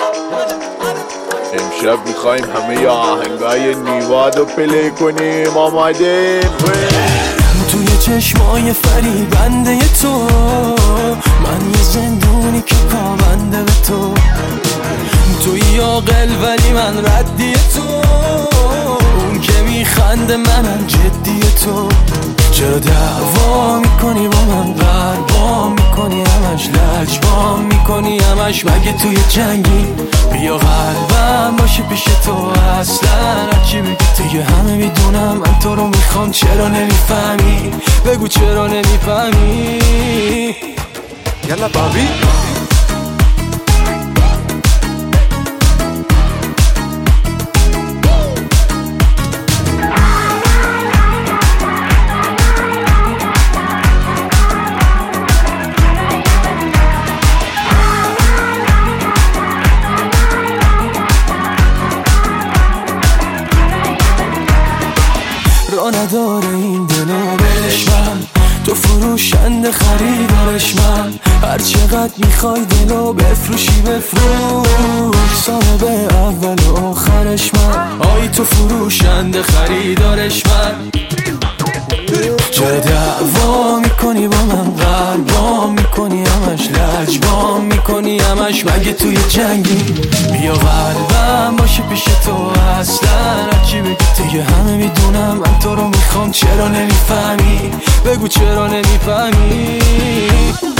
امشب میخوایم همه ی آهنگای نیواد رو پلی کنیم. آمادیم؟ توی چشمای فریبنده تو من یه زندونی که پابنده به تو. توی عاقل ولی من ردی تو، اون که میخنده منم جدی تو. چرا دعوا میکنی با من، قربا میکنی همش، لجبا میکنی همش، مگه توی جنگی؟ بیا قلبم باشه پیش تو، اصلا هرچی بگی دیگه همه میدونم من تو رو میخوام. چرا نمیفهمی؟ بگو چرا نمیفهمی؟ یلا بابی را نداره این دلو بهش من، تو فروشنده خریدارش من. هر چقدر میخوای دلو بفروشی بفروش، صاحب اول و آخرش من. آی تو فروشنده خریدارش من. چرا دعوا میکنی با من، قلبا میکنی همش، لجبا میکنی همش، مگه توی جنگی؟ بیا قلبم باشه پیش تو، اصلا هرچی بگی دیگه همه میدونم من تو رو میخوام. چرا نمیفهمی؟ بگو چرا نمیفهمی؟